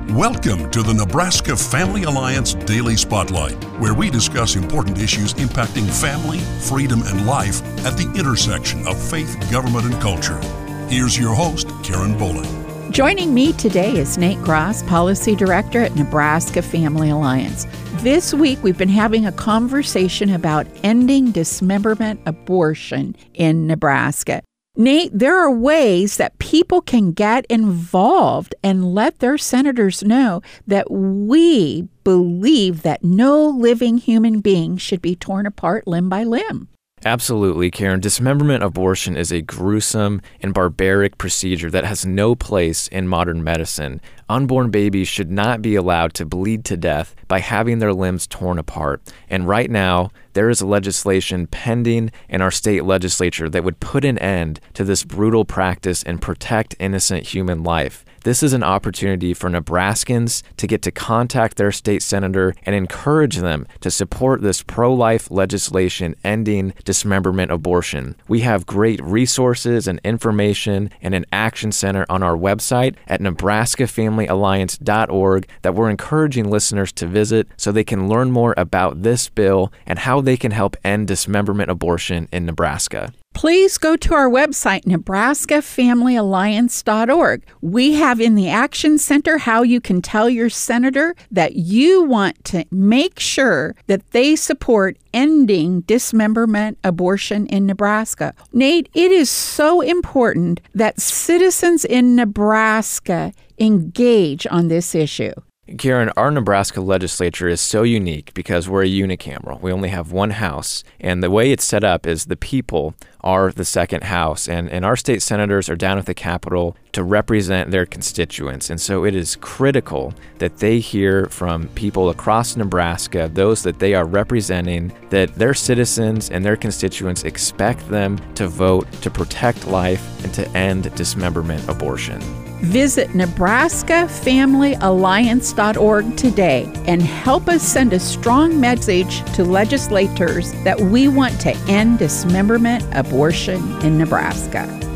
Welcome to the Nebraska Family Alliance Daily Spotlight, where we discuss important issues impacting family, freedom, and life at the intersection of faith, government, and culture. Here's your host, Karen Bowling. Joining me today is Nate Gross, Policy Director at Nebraska Family Alliance. This week, we've been having a conversation about ending dismemberment abortion in Nebraska. Nate, there are ways that people can get involved and let their senators know that we believe that no living human being should be torn apart limb by limb. Absolutely, Karen. Dismemberment abortion is a gruesome and barbaric procedure that has no place in modern medicine. Unborn babies should not be allowed to bleed to death by having their limbs torn apart. And right now, there is legislation pending in our state legislature that would put an end to this brutal practice and protect innocent human life. This is an opportunity for Nebraskans to get to contact their state senator and encourage them to support this pro-life legislation ending dismemberment abortion. We have great resources and information and an action center on our website at nebraskafamilyalliance.org that we're encouraging listeners to visit so they can learn more about this bill and how they can help end dismemberment abortion in Nebraska. Please go to our website, nebraskafamilyalliance.org. We have in the Action Center how you can tell your senator that you want to make sure that they support ending dismemberment abortion in Nebraska. Nate, it is so important that citizens in Nebraska engage on this issue. Karen, our Nebraska legislature is so unique because we're a unicameral. We only have one house, and the way it's set up is the people are the second house, and our state senators are down at the Capitol to represent their constituents. And so it is critical that they hear from people across Nebraska, those that they are representing, that their citizens and their constituents expect them to vote to protect life and to end dismemberment abortion. Visit nebraskafamilyalliance.org today and help us send a strong message to legislators that we want to end dismemberment abortion in Nebraska.